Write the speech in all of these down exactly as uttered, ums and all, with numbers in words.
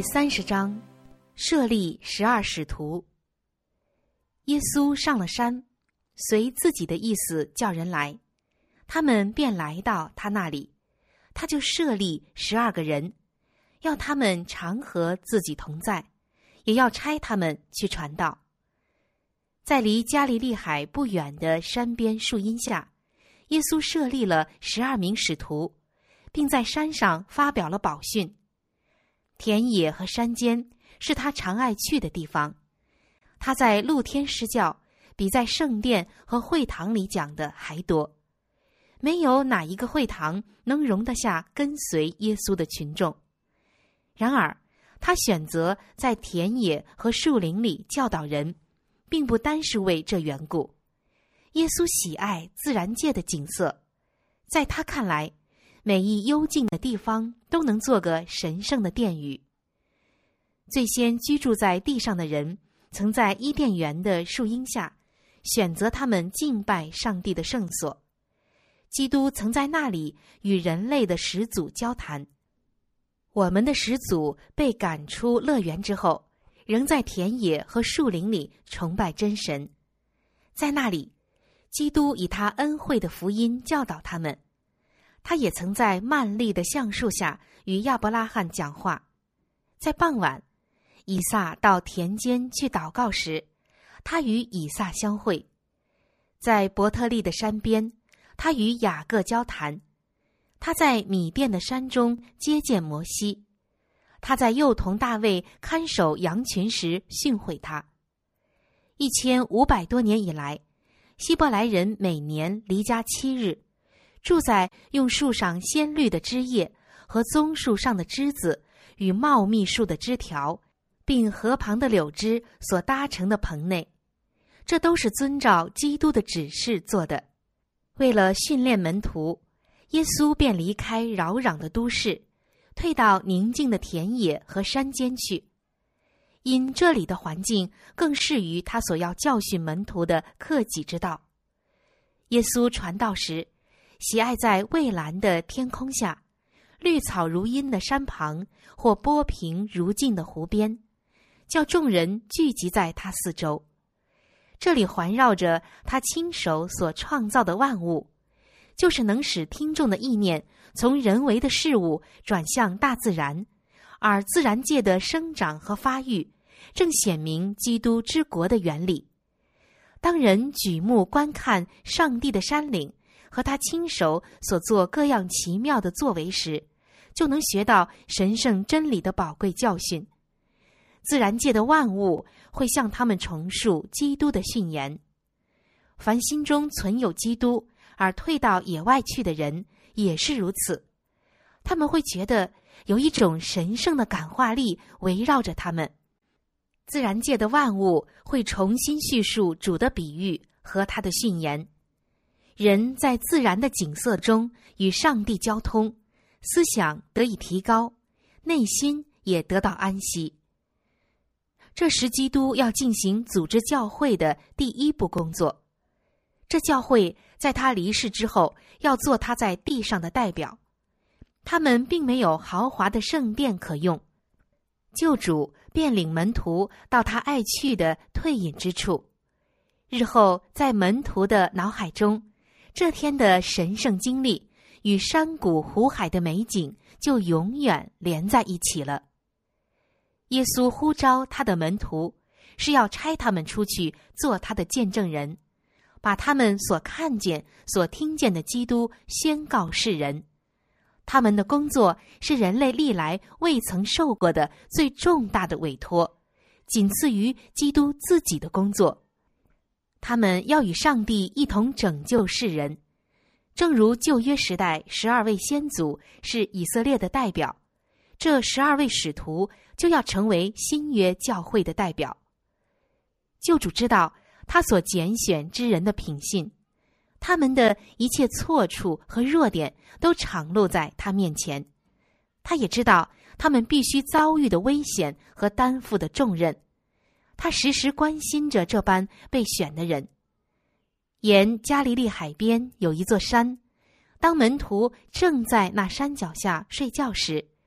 三十章，设立十二使徒。耶稣上了山，随自己的意思叫人来，他们便来到他那里，他就设立十二个人，要他们常和自己同在，也要差他们去传道。在离加利利海不远的山边树荫下，耶稣设立了十二名使徒，并在山上发表了宝训。田野和山间是他常爱去的地方，他在露天施教，比在圣殿和会堂里讲的还多。没有哪一个会堂能容得下跟随耶稣的群众。然而，他选择在田野和树林里教导人，并不单是为这缘故。耶稣喜爱自然界的景色，在他看来，每一幽静的地方都能做个神圣的殿宇。最先居住在地上的人，曾在伊甸园的树荫下选择他们敬拜上帝的圣所。基督曾在那里与人类的始祖交谈。我们的始祖被赶出乐园之后，仍在田野和树林里崇拜真神。在那里，基督以他恩惠的福音教导他们。他也曾在曼利的橡树下与亚伯拉罕讲话。在傍晚，以撒到田间去祷告时，他与以撒相会。在伯特利的山边，他与雅各交谈。他在米甸的山中接见摩西。他在幼童大卫看守羊群时训诲他。一千五百多年以来，希伯来人每年离家七日，住在用树上鲜绿的枝叶和棕树上的枝子与茂密树的枝条，并河旁的柳枝所搭成的棚内。这都是遵照基督的指示做的。为了训练门徒，耶稣便离开扰攘的都市，退到宁静的田野和山间去，因这里的环境更适于他所要教训门徒的克己之道。耶稣传道时，喜爱在蔚蓝的天空下，绿草如茵的山旁，或波平如镜的湖边，叫众人聚集在他四周。这里环绕着他亲手所创造的万物，就是能使听众的意念从人为的事物转向大自然，而自然界的生长和发育正显明基督之国的原理。当人举目观看上帝的山岭和他亲手所做各样奇妙的作为时，就能学到神圣真理的宝贵教训。自然界的万物会向他们重述基督的训言。凡心中存有基督而退到野外去的人也是如此，他们会觉得有一种神圣的感化力围绕着他们。自然界的万物会重新叙述主的比喻和他的训言。人在自然的景色中与上帝交通，思想得以提高，内心也得到安息。这时基督要进行组织教会的第一步工作。这教会在他离世之后要做他在地上的代表。他们并没有豪华的圣殿可用，救主便领门徒到他爱去的退隐之处。日后在门徒的脑海中，这天的神圣经历与山谷湖海的美景就永远连在一起了。耶稣呼召他的门徒，是要差他们出去做他的见证人，把他们所看见、所听见的基督宣告世人。他们的工作是人类历来未曾受过的最重大的委托，仅次于基督自己的工作。他们要与上帝一同拯救世人。正如旧约时代十二位先祖是以色列的代表，这十二位使徒就要成为新约教会的代表。救主知道他所拣选之人的品性，他们的一切错处和弱点都敞露在他面前。他也知道他们必须遭遇的危险和担负的重任，他时时关心着这般被选的人。沿加利利海边有一座山，当门徒正在那山脚下睡觉时，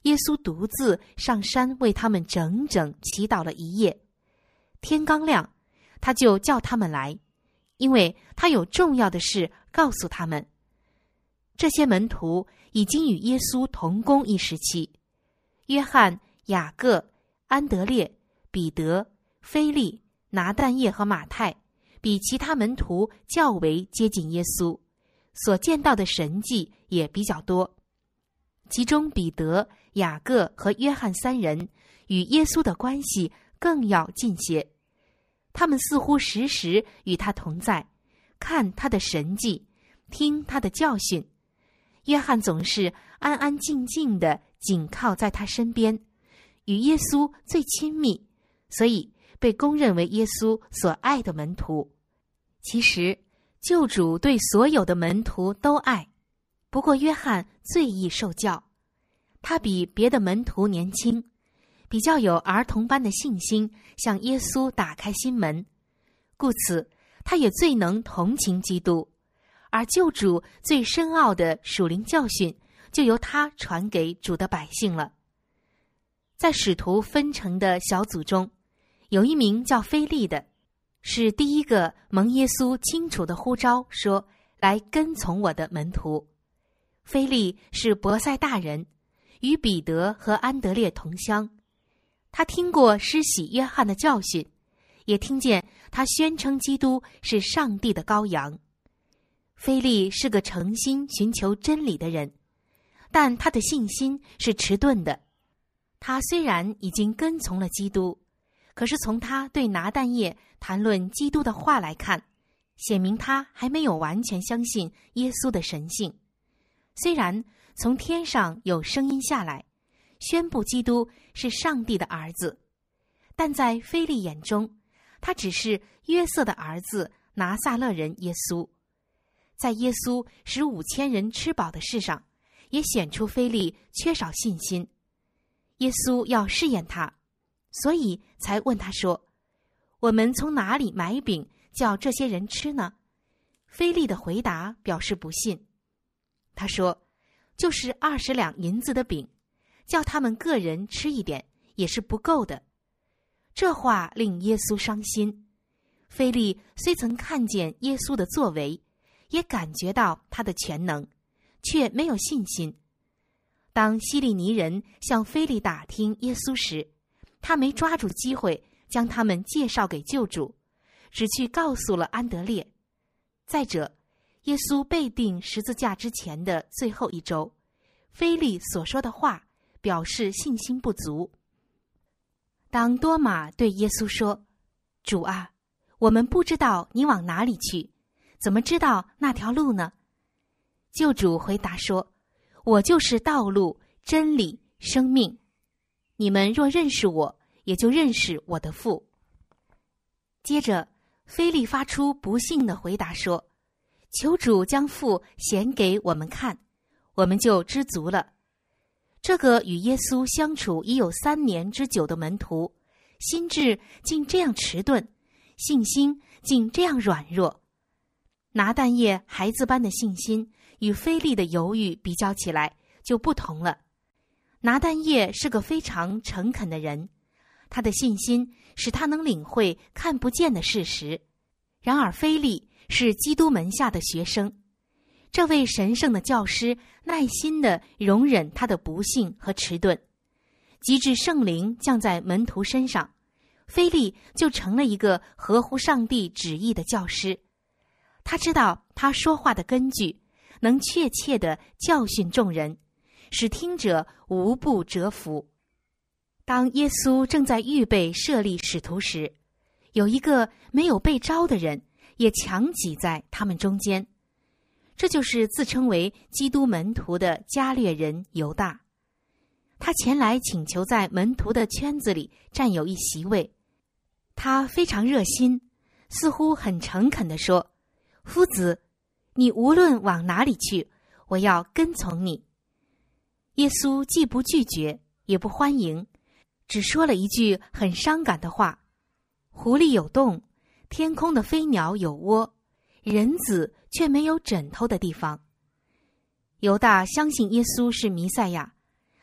耶稣独自上山为他们整整祈祷了一夜。天刚亮，他就叫他们来，因为他有重要的事告诉他们。这些门徒已经与耶稣同工一时期，约翰、雅各、安德烈、彼得、腓利、拿但业和马太比其他门徒较为接近耶稣，所见到的神迹也比较多。其中彼得、雅各和约翰三人与耶稣的关系更要近些，他们似乎时时与他同在，看他的神迹，听他的教训。约翰总是安安静静地紧靠在他身边，与耶稣最亲密，所以被公认为耶稣所爱的门徒。其实救主对所有的门徒都爱，不过约翰最易受教，他比别的门徒年轻，比较有儿童般的信心，向耶稣打开心门，故此他也最能同情基督，而救主最深奥的属灵教训就由他传给主的百姓了。在使徒分成的小组中，有一名叫腓利的，是第一个蒙耶稣清楚的呼召说来跟从我的门徒。腓利是伯赛大人，与彼得和安德烈同乡，他听过施洗约翰的教训，也听见他宣称基督是上帝的羔羊。腓利是个诚心寻求真理的人，但他的信心是迟钝的。他虽然已经跟从了基督，可是从他对拿但业谈论基督的话来看，显明他还没有完全相信耶稣的神性。虽然从天上有声音下来，宣布基督是上帝的儿子，但在腓利眼中，他只是约瑟的儿子拿撒勒人耶稣。在耶稣使五千人吃饱的事上，也显出腓利缺少信心。耶稣要试验他，所以才问他说：我们从哪里买饼叫这些人吃呢？腓利的回答表示不信。他说：就是二十两银子的饼，叫他们个人吃一点也是不够的。这话令耶稣伤心。腓利虽曾看见耶稣的作为，也感觉到他的全能，却没有信心。当希利尼人向腓利打听耶稣时，他没抓住机会将他们介绍给救主，只去告诉了安德烈。再者，耶稣被钉十字架之前的最后一周，腓利所说的话表示信心不足。当多马对耶稣说：主啊，我们不知道你往哪里去，怎么知道那条路呢？救主回答说：我就是道路、真理、生命。你们若认识我，也就认识我的父。接着，腓利发出不幸的回答说：求主将父显给我们看，我们就知足了。这个与耶稣相处已有三年之久的门徒，心智竟这样迟钝，信心竟这样软弱。拿但业孩子般的信心与腓利的犹豫比较起来就不同了。拿但业是个非常诚恳的人，他的信心使他能领会看不见的事实。然而腓利是基督门下的学生，这位神圣的教师耐心地容忍他的不幸和迟钝，及至圣灵降在门徒身上，腓利就成了一个合乎上帝旨意的教师。他知道他说话的根据，能确切地教训众人，使听者无不折服。当耶稣正在预备设立使徒时，有一个没有被招的人也强挤在他们中间，这就是自称为基督门徒的加略人犹大。他前来请求在门徒的圈子里占有一席位。他非常热心，似乎很诚恳地说：夫子，你无论往哪里去，我要跟从你。耶稣既不拒绝，也不欢迎，只说了一句很伤感的话：狐狸有洞，天空的飞鸟有窝，人子却没有枕头的地方。犹大相信耶稣是弥赛亚，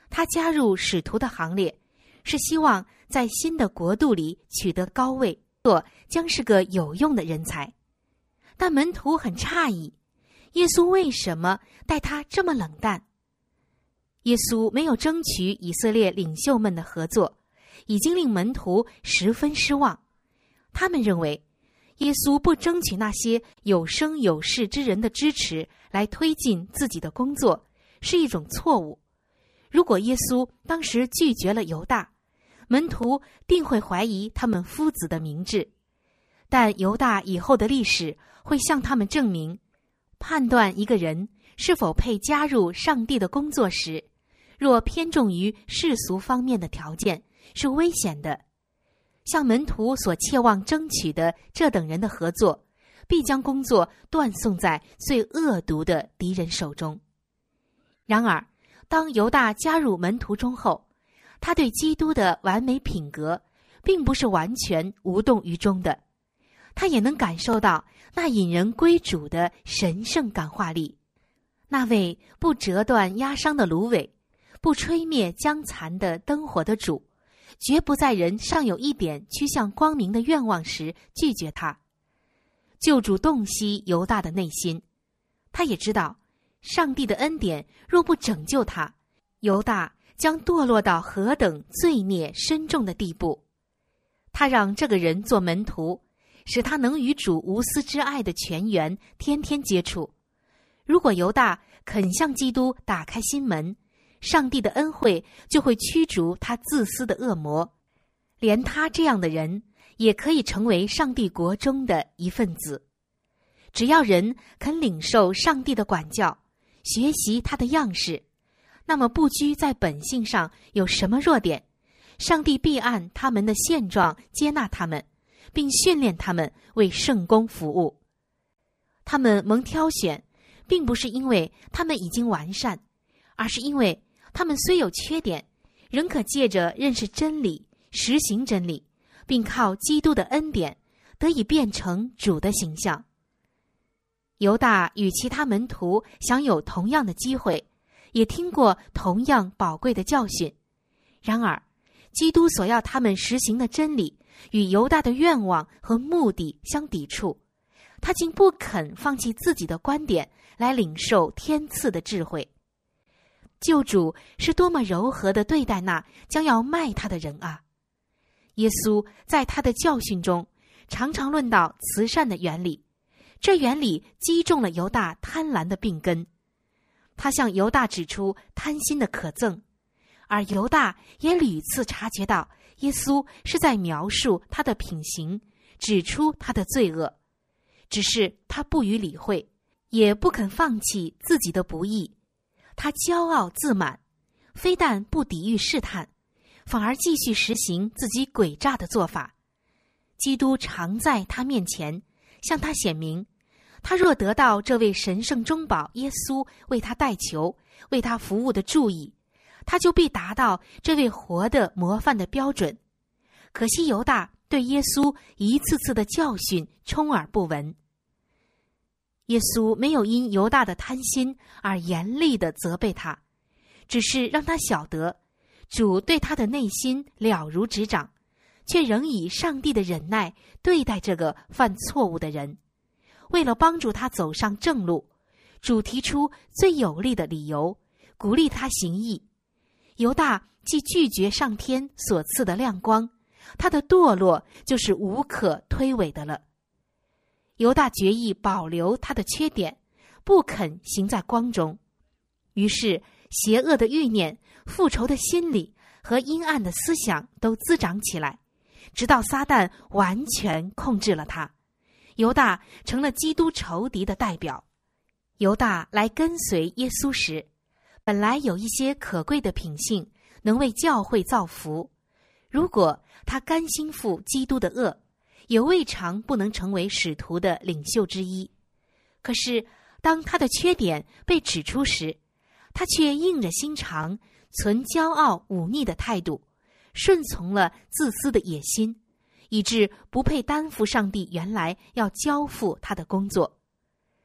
他加入使徒的行列，是希望在新的国度里取得高位，做将是个有用的人才。但门徒很诧异，耶稣为什么待他这么冷淡？耶稣没有争取以色列领袖们的合作，已经令门徒十分失望。他们认为耶稣不争取那些有声有势之人的支持来推进自己的工作，是一种错误。如果耶稣当时拒绝了犹大，门徒定会怀疑他们夫子的明智。但犹大以后的历史会向他们证明，判断一个人是否配加入上帝的工作时，若偏重于世俗方面的条件，是危险的。向门徒所切望争取的这等人的合作，必将工作断送在最恶毒的敌人手中。然而，当犹大加入门徒中后，他对基督的完美品格并不是完全无动于衷的，他也能感受到那引人归主的神圣感化力。那位不折断压伤的芦苇，不吹灭将残的灯火的主，绝不在人尚有一点趋向光明的愿望时拒绝他。救主洞悉犹大的内心，他也知道上帝的恩典若不拯救他，犹大将堕落到何等罪孽深重的地步。他让这个人做门徒，使他能与主无私之爱的泉源天天接触。如果犹大肯向基督打开心门，上帝的恩惠就会驱逐他自私的恶魔。连他这样的人也可以成为上帝国中的一份子。只要人肯领受上帝的管教，学习他的样式，那么不拘在本性上有什么弱点，上帝必按他们的现状接纳他们，并训练他们为圣工服务。他们蒙挑选，并不是因为他们已经完善，而是因为他们虽有缺点，仍可借着认识真理，实行真理，并靠基督的恩典得以变成主的形象。犹大与其他门徒享有同样的机会，也听过同样宝贵的教训。然而，基督所要他们实行的真理与犹大的愿望和目的相抵触，他竟不肯放弃自己的观点来领受天赐的智慧。救主是多么柔和地对待那将要卖他的人啊！耶稣在他的教训中常常论到慈善的原理，这原理击中了犹大贪婪的病根。他向犹大指出贪心的可憎，而犹大也屡次察觉到耶稣是在描述他的品行，指出他的罪恶。只是他不予理会，也不肯放弃自己的不义。他骄傲自满，非但不抵御试探，反而继续实行自己诡诈的做法。基督常在他面前向他显明，他若得到这位神圣中保耶稣为他代求，为他服务的注意，他就必达到这位活的模范的标准。可惜犹大对耶稣一次次的教训充耳不闻。耶稣没有因犹大的贪心而严厉地责备他，只是让他晓得主对他的内心了如指掌，却仍以上帝的忍耐对待这个犯错误的人。为了帮助他走上正路，主提出最有力的理由，鼓励他行义。犹大既拒绝上天所赐的亮光，他的堕落就是无可推诿的了。犹大决意保留他的缺点，不肯行在光中。于是邪恶的欲念、复仇的心理和阴暗的思想都滋长起来，直到撒旦完全控制了他。犹大成了基督仇敌的代表。犹大来跟随耶稣时，本来有一些可贵的品性能为教会造福，如果他甘心负基督的恶，也未尝不能成为使徒的领袖之一。可是当他的缺点被指出时，他却硬着心肠，存骄傲忤逆的态度，顺从了自私的野心，以致不配担负上帝原来要交付他的工作。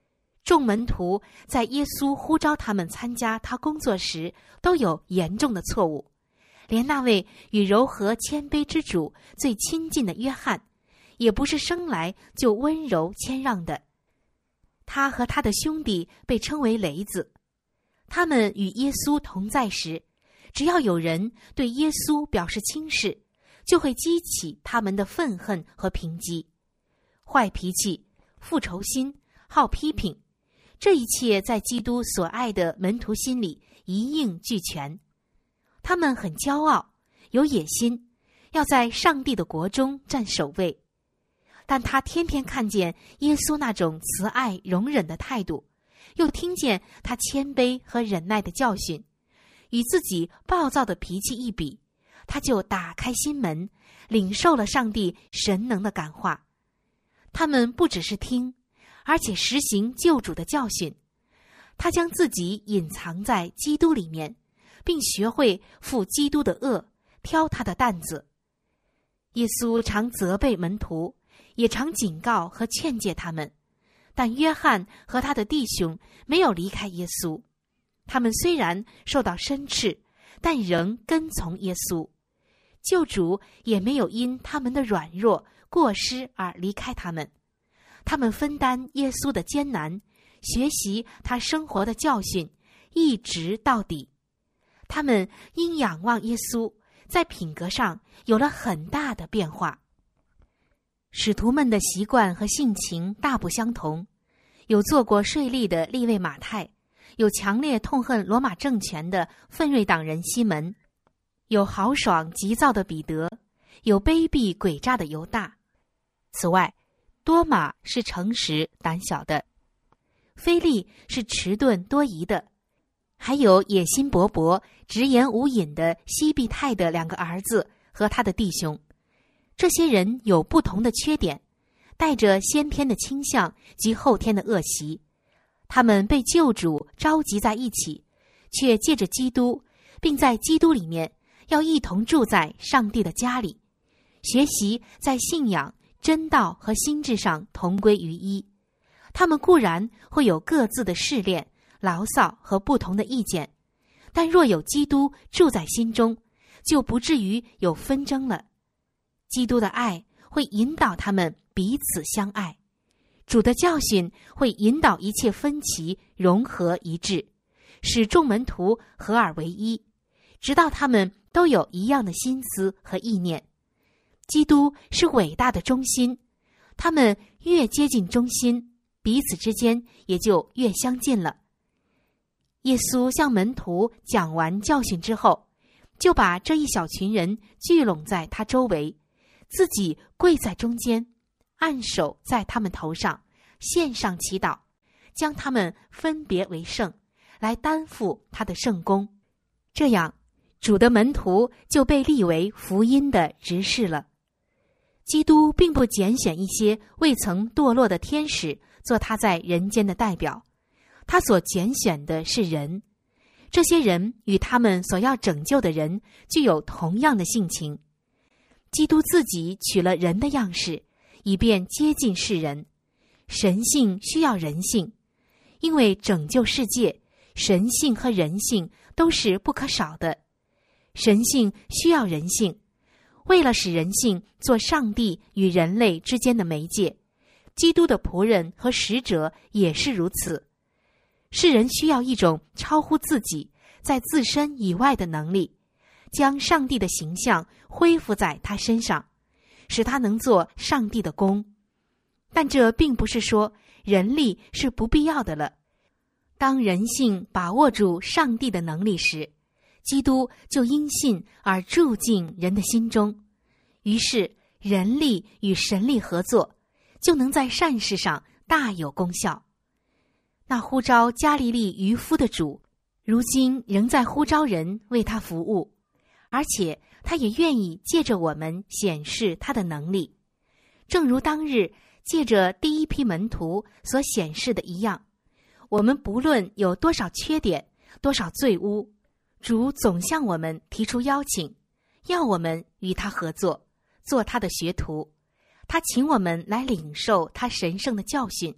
众门徒在耶稣呼召他们参加他工作时，都有严重的错误。连那位与柔和谦卑之主最亲近的约翰，也不是生来就温柔谦让的。他和他的兄弟被称为雷子。他们与耶稣同在时，只要有人对耶稣表示轻视，就会激起他们的愤恨和评击。坏脾气、复仇心、好批评，这一切在基督所爱的门徒心里一应俱全。他们很骄傲，有野心，要在上帝的国中占首位。但他天天看见耶稣那种慈爱容忍的态度，又听见他谦卑和忍耐的教训，与自己暴躁的脾气一比，他就打开心门，领受了上帝神能的感化。他们不只是听，而且实行救主的教训。他将自己隐藏在基督里面，并学会负基督的恶，挑他的担子。耶稣常责备门徒，也常警告和劝诫他们，但约翰和他的弟兄没有离开耶稣。他们虽然受到申斥，但仍跟从耶稣。救主也没有因他们的软弱、过失而离开他们。他们分担耶稣的艰难，学习他生活的教训，一直到底。他们因仰望耶稣，在品格上有了很大的变化。使徒们的习惯和性情大不相同，有做过税吏的利未马太，有强烈痛恨罗马政权的奋锐党人西门，有豪爽急躁的彼得，有卑鄙诡诈的犹大。此外，多马是诚实胆小的，腓利是迟钝多疑的，还有野心勃勃、直言无隐的西庇太的两个儿子和他的弟兄。这些人有不同的缺点，带着先天的倾向及后天的恶习。他们被救主召集在一起，却借着基督，并在基督里面要一同住在上帝的家里，学习在信仰、真道和心智上同归于一。他们固然会有各自的试炼、牢骚和不同的意见，但若有基督住在心中，就不至于有纷争了。基督的爱会引导他们彼此相爱，主的教训会引导一切分歧融合一致，使众门徒合而为一，直到他们都有一样的心思和意念。基督是伟大的中心，他们越接近中心，彼此之间也就越相近了。耶稣向门徒讲完教训之后，就把这一小群人聚拢在他周围，自己跪在中间，按手在他们头上，献上祈祷，将他们分别为圣，来担负他的圣功。这样，主的门徒就被立为福音的执事了。基督并不拣选一些未曾堕落的天使做他在人间的代表，他所拣选的是人。这些人与他们所要拯救的人具有同样的性情。基督自己取了人的样式，以便接近世人。神性需要人性，因为拯救世界，神性和人性都是不可少的。神性需要人性，为了使人性做上帝与人类之间的媒介，基督的仆人和使者也是如此。世人需要一种超乎自己，在自身以外的能力，将上帝的形象恢复在他身上，使他能做上帝的工。但这并不是说人力是不必要的了。当人性把握住上帝的能力时，基督就因信而住进人的心中，于是人力与神力合作，就能在善事上大有功效。那呼召加利利渔夫的主，如今仍在呼召人为他服务，而且他也愿意借着我们显示他的能力，正如当日借着第一批门徒所显示的一样。我们不论有多少缺点，多少罪污，主总向我们提出邀请，要我们与他合作，做他的学徒。他请我们来领受他神圣的教训，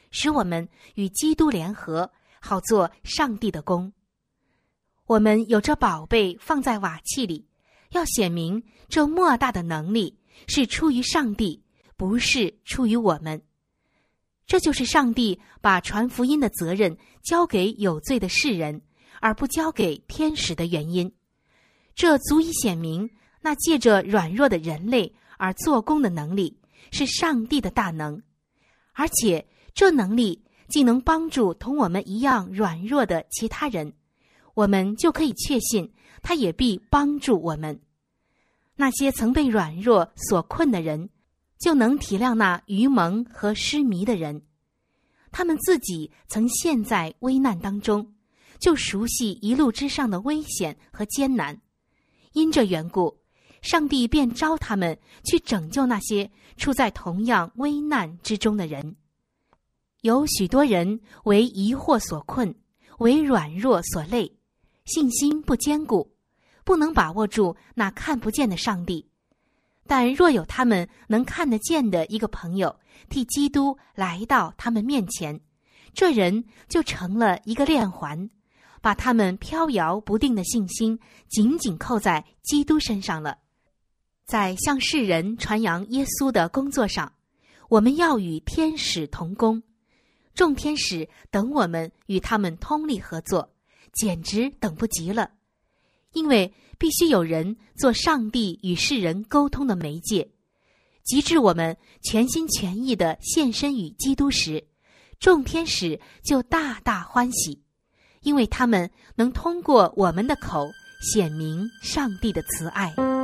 使我们与基督联合，好做上帝的工。我们有这宝贝放在瓦器里，要显明这莫大的能力是出于上帝，不是出于我们。这就是上帝把传福音的责任交给有罪的世人，而不交给天使的原因。这足以显明那借着软弱的人类而做工的能力是上帝的大能，而且这能力既能帮助同我们一样软弱的其他人，我们就可以确信他也必帮助我们。那些曾被软弱所困的人，就能体谅那愚蒙和失迷的人。他们自己曾陷在危难当中，就熟悉一路之上的危险和艰难。因这缘故，上帝便召他们去拯救那些处在同样危难之中的人。有许多人为疑惑所困，为软弱所累，信心不坚固，不能把握住那看不见的上帝。但若有他们能看得见的一个朋友替基督来到他们面前，这人就成了一个链环，把他们飘摇不定的信心紧紧扣在基督身上了。在向世人传扬耶稣的工作上，我们要与天使同工，众天使等我们与他们通力合作，简直等不及了。因为必须有人做上帝与世人沟通的媒介，及至我们全心全意地献身于基督时，众天使就大大欢喜，因为他们能通过我们的口显明上帝的慈爱。